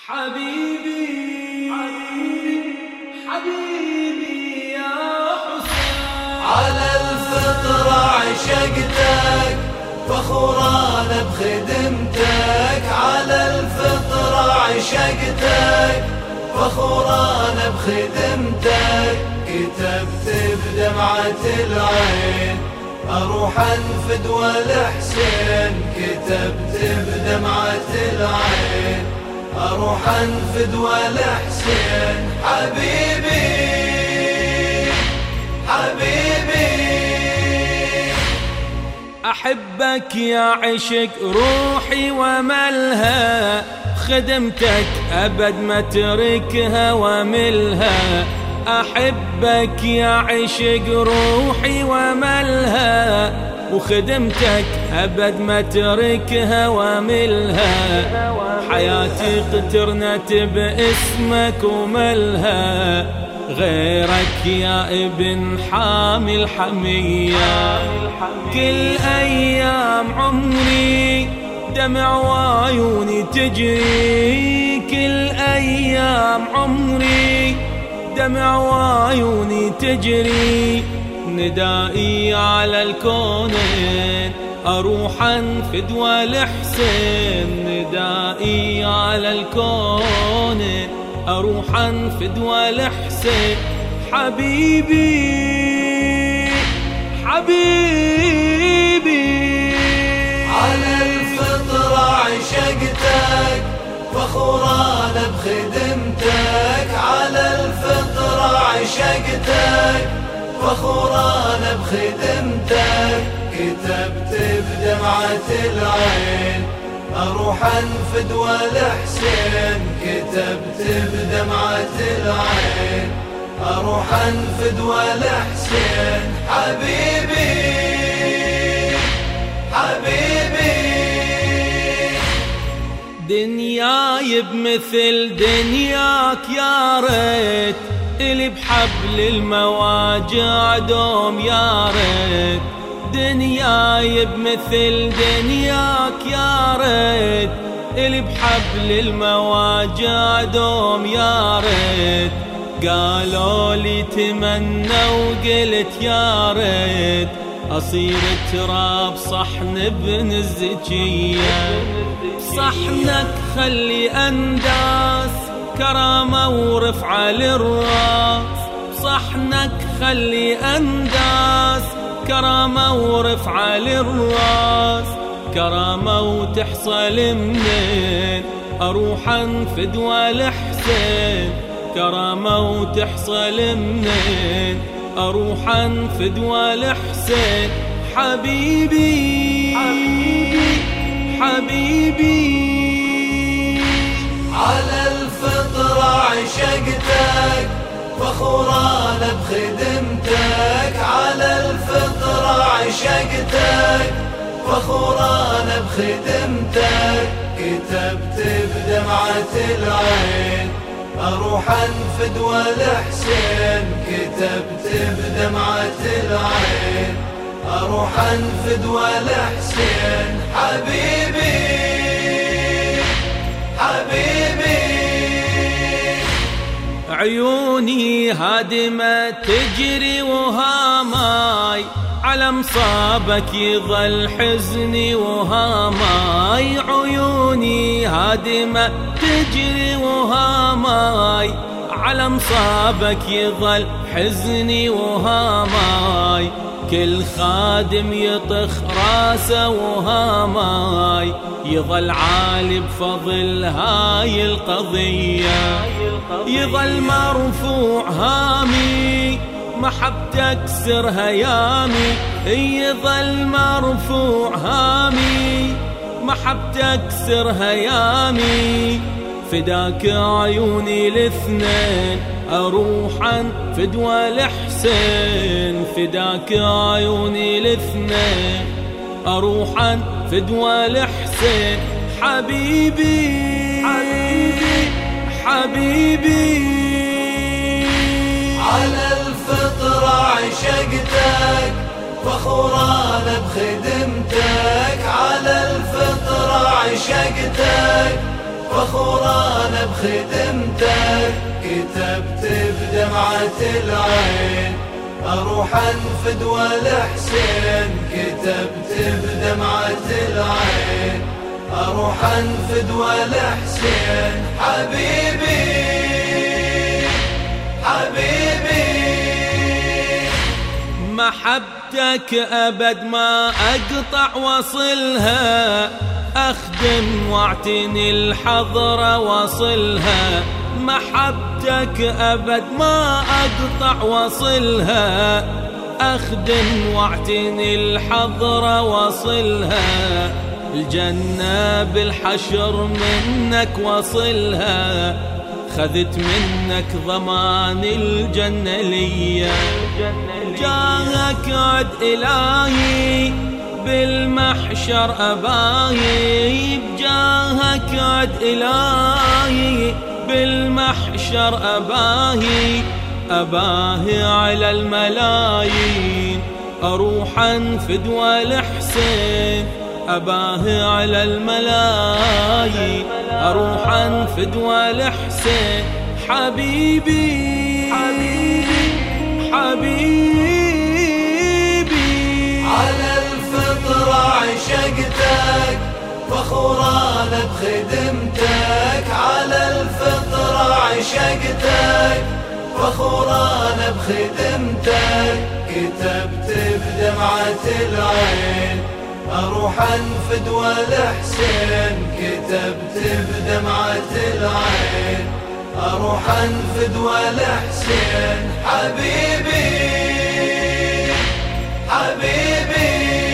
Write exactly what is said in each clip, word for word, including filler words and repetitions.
حبيبي حبيبي حبيبي يا حسين، على الفطرة عشقتك فخور أنا بخدمتك. على الفطرة عشقتك فخور أنا بخدمتك. كتبت بدمعة العين أروح أنفد والحسين. كتبت بدمعة العين أروح أنفد والحسين. حبيبي حبيبي أحبك يا عشق روحي وملها، خدمتك أبد ما تركها وملها. أحبك يا عشق روحي وملها، وخدمتك أبد ما تركها وملها. حياتي اقترنت باسمك وملها، غيرك يا ابن حامي الحمية. كل أيام عمري دمع وعيوني تجري. كل أيام عمري دمع وعيوني تجري. ندائي على الكونين أروح أنفد والحسين. ندائي على الكونين أروح أنفد والحسين. حبيبي حبيبي على الفطرة عشقتك فخور أنا بخدمتك. على الفطرة عشقتك فخور أنا بخدمتك. كتبت بدمعة العين أروح أنفد والحسين. كتبت بدمعة العين أروح أنفد والحسين. حبيبي حبيبي دنياي بمثل دنياك يا ريت، اللي بحبل المواجع دوم يا ريت. دنياي بمثل دنياك يا ريت، اللي بحبل المواجع دوم يا ريت. قالوا لي تمنى وقلت يا ريت، أصير تراب صحن ابن الزكية. صحنك خلي أنداس كرامة ورفعة للراس. صحنك خلي أنداس كرامة ورفعة للراس. كرامة وتحصل منين أروح أنفد والحسين. كرامة وتحصل منين أروح أنفد والحسين. حبيبي حبيبي حبيبي على الفطرة عشقتك فخور أنا بخدمتك. على الفطرة عشقتك فخور أنا بخدمتك. كتبت بدمعة العين أروح أنفد والحسين. كتبت بدمعة العين أروح أنفد والحسين. حبيبي حبيبي عيوني هادمة تجري وهاماي، على مصابك يظل حزني وهاماي. عيوني هادمة تجري وهاماي، على مصابك يظل حزني وهاماي. كل خادم يطخ راسه وهاماي، يظل عالي بفضل هاي القضية. يظل مرفوع هامي محبتك سر هيامي. يظل مرفوع هامي محبتك سر هيامي. فداك عيوني الاثنين أروح أنفد والحسين. فداك عيوني الاثنين أروح أنفد والحسين. حبيبي حبيبي حبيبي على الفطرة عشقتك فخور أنا بخدمتك. على الفطرة عشقتك فخور أنا بخدمتك، كتبت بدمعة العين أروح أنفد والحسين، كتبت بدمعة العين أروح أنفد والحسين. حبيبي حبيبي محبتك أبد ما أقطع وصلها، أخدم واعتني الحضرة وصلها. محبتك أبد ما أقطع وصلها، أخدم واعتني الحضرة وصلها. الجنة بالحشر منك وصلها، خذت منك ضمان الجنة ليا. جاهك عد إلهي بالمحشر أباهي، بجاهك عد إلهي بالمحشر أباهي. أباهي على الملايين أروح أنفد والحسين، أباهي على الملايين أروح أنفد والحسين. حبيبي حبيبي حبيبي على الفطرة عشقتك، فخور أنا بخدمتك. على الفطرة عشقتك، فخور أنا بخدمتك. كتبت بدمعة العين أروح أنفد والحسين، كتبت بدمعة العين أروح أنفد والحسين. حبيبي حبيبي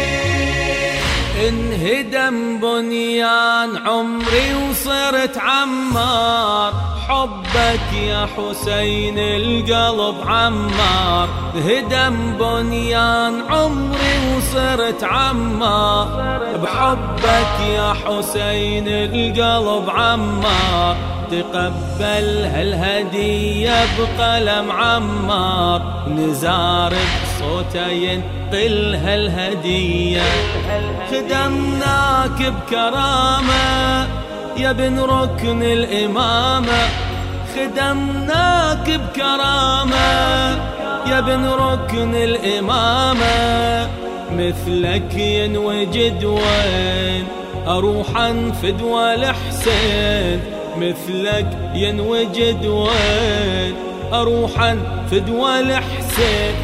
انهدم بنيان عمري وصرت عمار، حبك يا حسين القلب عمار. هدم بنيان عمري وصرت عمار، بحبك يا حسين القلب عمار. تقبل هالهدية بقلم عمار، نزار بصوته ينقل هالهدية. خدمناك بكرامة يا ابن ركن الإمامة، خدمناك بكرامة يا ابن ركن الإمامة. مثلك ينوجد وين أروح أنفد والحسين، مثلك ينوجد وين أروح أنفد والحسين.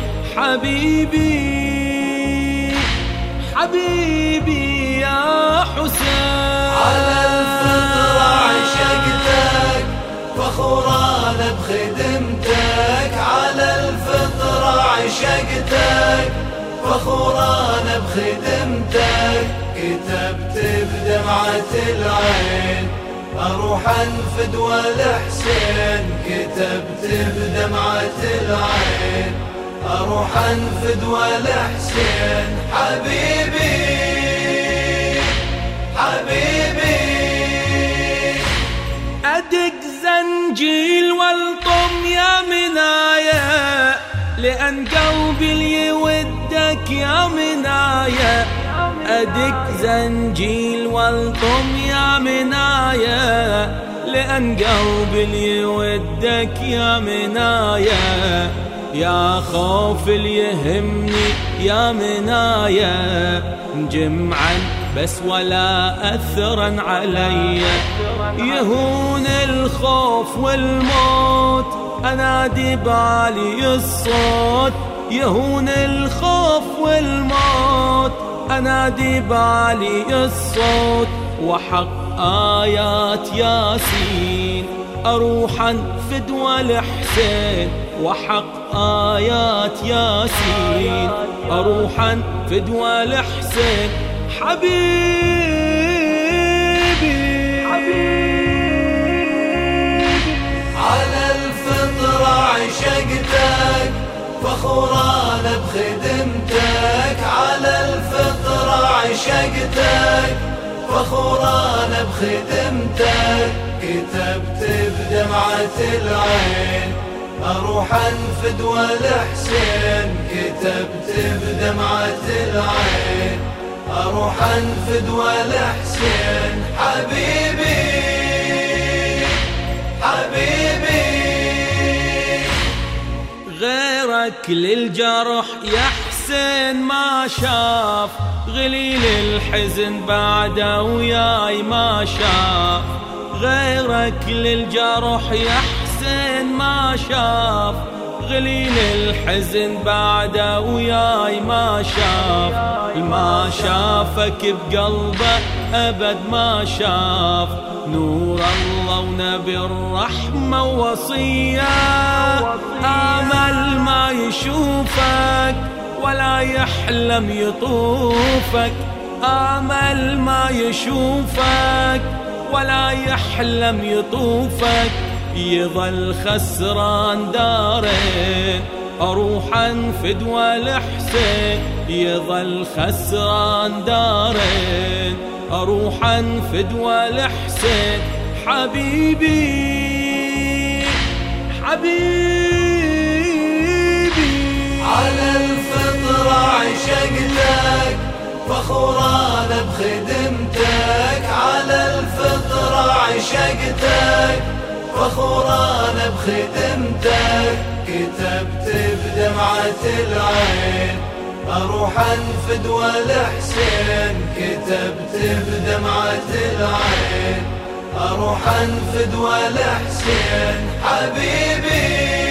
حبيبي حبيبي يا حسين على الفطرة عشقتك، فخور أنا بخدمتك. على الفطرة عشقتك، فخور أنا بخدمتك. كتبت بدمعة العين أروح أنفد والحسين، كتبت بدمعة العين أروح أنفد والحسين. حبيبي حبيبي أدق زنجيل والطم يا منايا، لأن قلبي اللي يودك يا منايا. أدق زنجيل والطم يا منايا، لأن قلبي اللي يودك يا منايا. يا خوف اللي يهمني يا منايا، جمعا بس ولا أثرا علي. يهون الخوف والموت أنادي بعلي الصوت، يهون الخوف والموت أنادي بعلي الصوت. وحق آيات ياسين أروح أنفد والحسين، وحق آيات ياسين أروح أنفد والحسين. حبيبي حبيبي على الفطرة عشقتك، فخور أنا بخدمتك. على الفطرة عشقتك، فخور أنا بخدمتك. كتبت بدمعة العين أروح أنفد والحسين، كتبت بدمعة العين أروح أنفد والحسين. حبيبي غيرك للجرح يا حسين ما شاف، غليل الحزن بعده وياي ما شاف. غيرك للجرح يا حسين ما شاف، غليل الحزن بعده وياي ما شاف. ما شافك بقلبه أبد ما شاف، نور الله ونبي الرحمة ووصية. آمل ما يشوفك ولا يحلم يطوفك، آمل ما يشوفك ولا يحلم يطوفك. يظل خسران دارين أروح أنفد والحسين، يظل خسران دارين أروح أنفد والحسين. حبيبي حبيبي على الفطرة عشقتك، فخور أنا بخدمتك. على الفطرة عشقتك، فخور أنا بخدمتك. كتبت بدمعة العين أروح أنفد والحسين، كتبت بدمعة العين أروح أنفد والحسين. حبيبي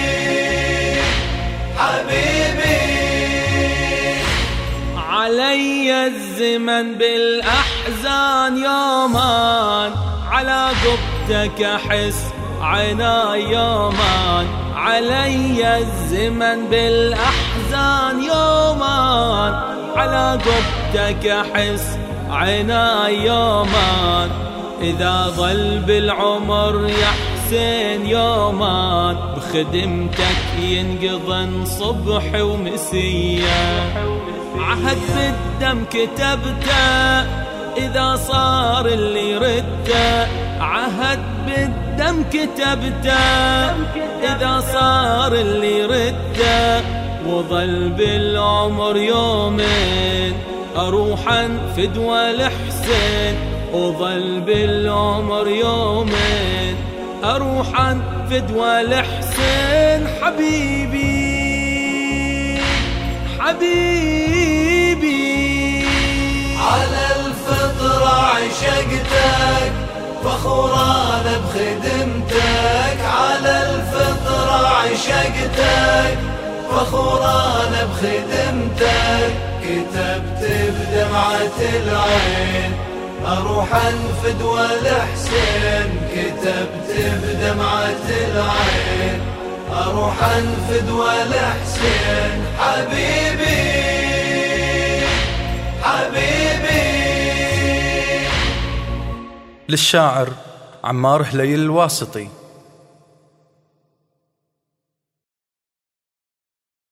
حبيبي علي الزمن بالأحزان يومان، على قبتك أحس عيناي يومان. علي الزمن بالأحزان يومان، على قبتك أحس عيناي يومان. إذا ظل بالعمر يا حسين يومان، بخدمتك ينقضن صبح ومسية. عهد بالدم كتبته إذا صار اللي رده، عهد بالدم كتبته إذا صار اللي رده. وظل بالعمر يومين أروح أنفد والحسين، وظل بالعمر يومين أروح أنفد والحسين. حبيبي حبيبي على الفطرة عشقتك، فخور أنا بخدمتك. على الفطرة عشقتك، فخور أنا بخدمتك. كتبت بدمعة العين أروح أنفد والحسين، كتبت بدمعة العين أروح أنفد والحسين. حبيبي حبيبي للشاعر عمار هليل الواسطي.